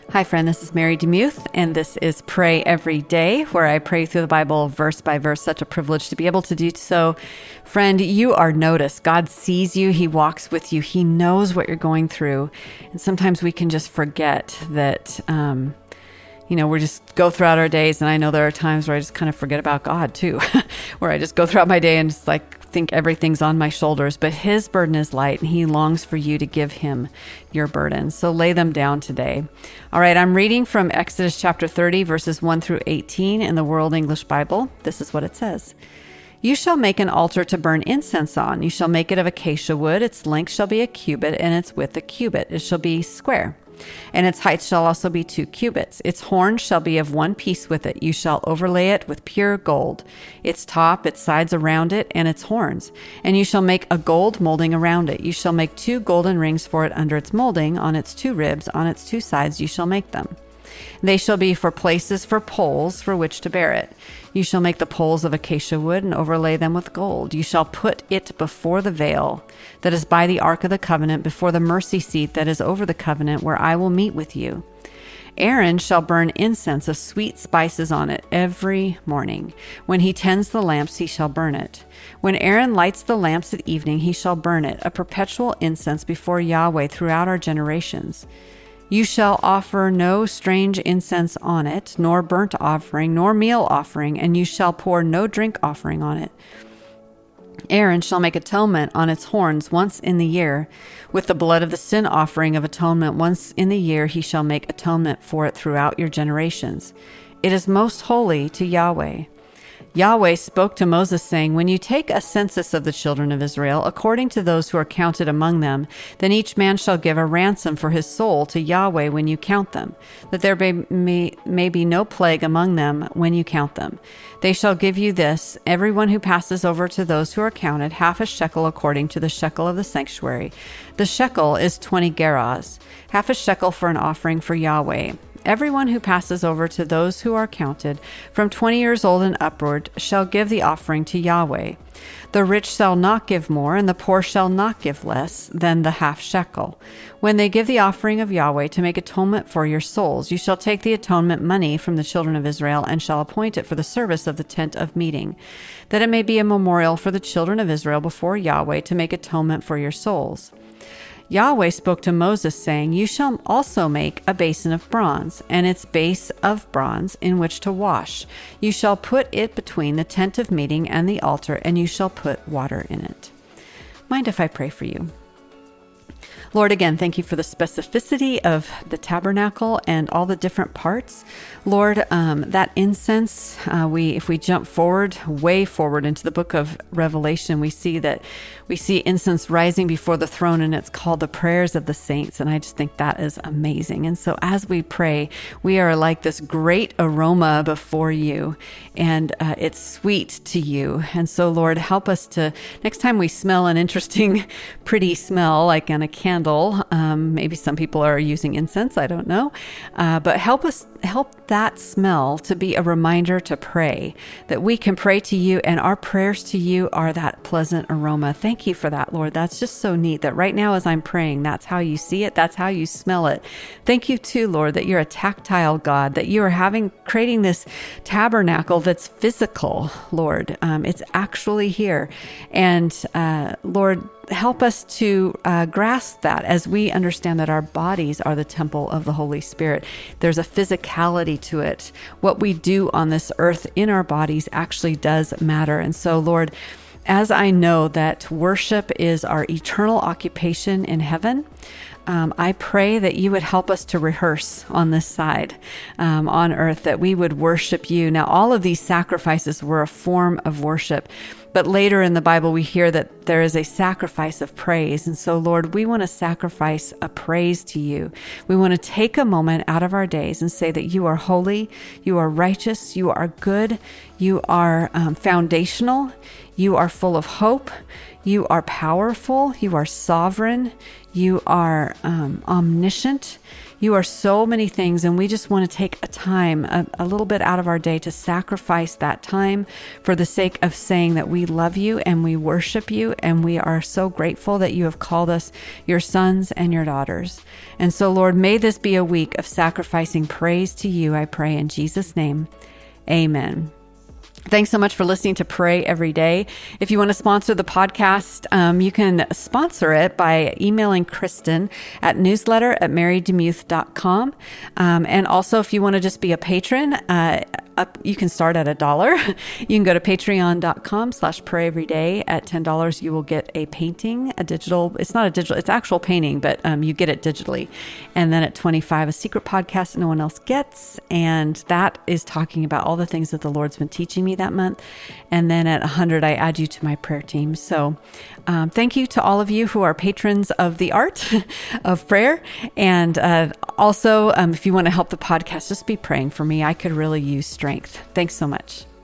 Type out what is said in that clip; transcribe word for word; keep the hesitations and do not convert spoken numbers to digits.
Hi, friend. This is Mary DeMuth, and this is Pray Every Day, where I pray through the Bible verse by verse. Such a privilege to be able to do so. Friend, you are noticed. God sees you. He walks with you. He knows what you're going through. And sometimes we can just forget that, um, you know, we just go throughout our days. And I know there are times where I just kind of forget about God too, where I just go throughout my day and just like think everything's on my shoulders. But his burden is light, and he longs for you to give him your burdens. So lay them down today. All right, I'm reading from Exodus chapter thirty, verses one through eighteen in the World English Bible. This is what it says. You shall make an altar to burn incense on. You shall make it of acacia wood. Its length shall be a cubit, and its width a cubit. It shall be square. And its height shall also be two cubits. Its horn shall be of one piece with it. You shall overlay it with pure gold, its top, its sides around it, and its horns. And you shall make a gold molding around it. You shall make two golden rings for it under its molding. On its two ribs, on its two sides, you shall make them. They shall be for places for poles for which to bear it. You shall make the poles of acacia wood and overlay them with gold. You shall put it before the veil that is by the ark of the covenant, before the mercy seat that is over the covenant, where I will meet with you. Aaron shall burn incense of sweet spices on it every morning. When he tends the lamps, he shall burn it. When Aaron lights the lamps at evening, he shall burn it, a perpetual incense before Yahweh throughout our generations. You shall offer no strange incense on it, nor burnt offering, nor meal offering, and you shall pour no drink offering on it. Aaron shall make atonement on its horns once in the year. With the blood of the sin offering of atonement once in the year, he shall make atonement for it throughout your generations. It is most holy to Yahweh. Yahweh spoke to Moses, saying, When you take a census of the children of Israel, according to those who are counted among them, then each man shall give a ransom for his soul to Yahweh when you count them, that there may, may, may be no plague among them when you count them. They shall give you this, everyone who passes over to those who are counted, half a shekel according to the shekel of the sanctuary. The shekel is twenty gerahs, half a shekel for an offering for Yahweh. Everyone who passes over to those who are counted, from twenty years old and upward, shall give the offering to Yahweh. The rich shall not give more, and the poor shall not give less than the half shekel. When they give the offering of Yahweh to make atonement for your souls, you shall take the atonement money from the children of Israel, and shall appoint it for the service of the tent of meeting, that it may be a memorial for the children of Israel before Yahweh to make atonement for your souls. Yahweh spoke to Moses, saying, You shall also make a basin of bronze, and its base of bronze in which to wash. You shall put it between the tent of meeting and the altar, and you shall put water in it. Mind if I pray for you? Lord, again, thank you for the specificity of the tabernacle and all the different parts. Lord, um, that incense, uh, we if we jump forward, way forward into the book of Revelation, we see that we see incense rising before the throne, and it's called the prayers of the saints. And I just think that is amazing. And so as we pray, we are like this great aroma before you, and uh, it's sweet to you. And so, Lord, help us to, next time we smell an interesting, pretty smell, like on a candle, um, maybe some people are using incense, I don't know, uh, but help us, help that smell to be a reminder to pray, that we can pray to you, and our prayers to you are that pleasant aroma. Thank you for that, Lord. That's just so neat that right now as I'm praying, that's how you see it. That's how you smell it. Thank you too, Lord, that you're a tactile God, that you are having, creating this tabernacle that's physical, Lord. Um, it's actually here. And uh, Lord, help us to uh, grasp that as we understand that our bodies are the temple of the Holy Spirit. There's a physicality to it. What we do on this earth in our bodies actually does matter. And so, Lord, as I know that worship is our eternal occupation in heaven, Um, I pray that you would help us to rehearse on this side, um, on earth, that we would worship you. Now, all of these sacrifices were a form of worship, but later in the Bible, we hear that there is a sacrifice of praise. And so, Lord, we want to sacrifice a praise to you. We want to take a moment out of our days and say that you are holy, you are righteous, you are good, you are um, foundational, you are full of hope, you are powerful, you are sovereign, you are um, omniscient, You are so many things, and we just want to take a time, a, a little bit out of our day to sacrifice that time for the sake of saying that we love you and we worship you, and we are so grateful that you have called us your sons and your daughters. And so, Lord, may this be a week of sacrificing praise to you, I pray in Jesus' name. Amen. Thanks so much for listening to Pray Every Day. If you want to sponsor the podcast, um, you can sponsor it by emailing Kristen at newsletter at mary demuth dot com. Um, and also, if you want to just be a patron, uh, up, you can start at a dollar. You can go to patreon.com slash pray every day. At ten dollars, you will get a painting, a digital, it's not a digital, it's actual painting, but um, you get it digitally. And then at twenty-five, a secret podcast that no one else gets. And that is talking about all the things that the Lord's been teaching me that month. And then at one hundred, I add you to my prayer team. So um, thank you to all of you who are patrons of the art of prayer. And uh, also, um, if you want to help the podcast, just be praying for me. I could really use strength. Thanks so much.